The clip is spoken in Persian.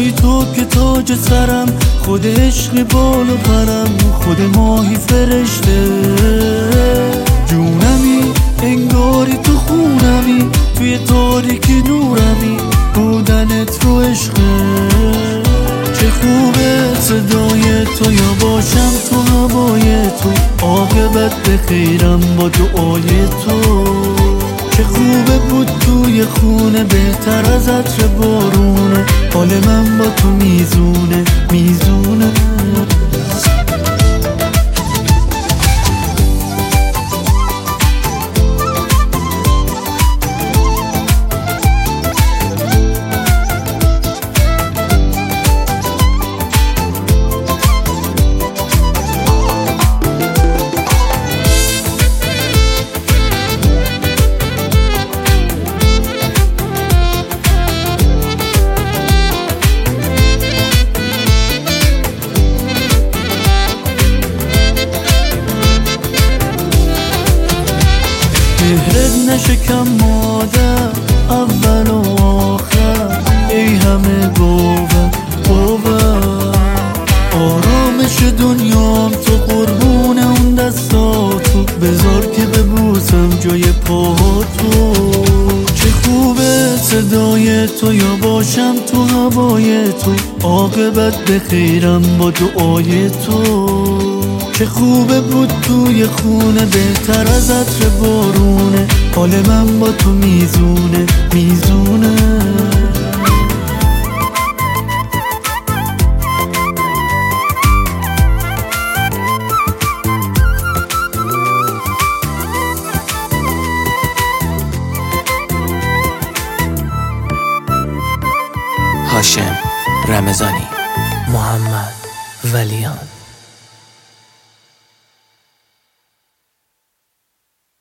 بی تو که تاج سرم، خود عشق بال و پرم، خود ماهی فرشته. جونمی انگاری تو خونمی، توی تاریکی نورمی، بودنت رو عشقه. چه خوبه صدای تو، یا باشم تو هوای تو، عاقبت به خیرم با دعای تو. چه خوبه بود توی خونه، بهتر از عطر بارونه، حال من با تو میزونه میزونه. مهرت نشکم مادر، اول و آخر، ای همه باور. آرامش دنیام تو، قربون اون دستاتو، بذار که ببوسم جای پاهاتو. چه خوبه صدای تو، یا باشم تو هوای تو، عاقبت به خیرم با دعای تو. چه خوبه بود توی خونه، بهتر از عطر بارونه، حال من با تو میزونه میزونه. هاشم رمضانی، محمد ولیان.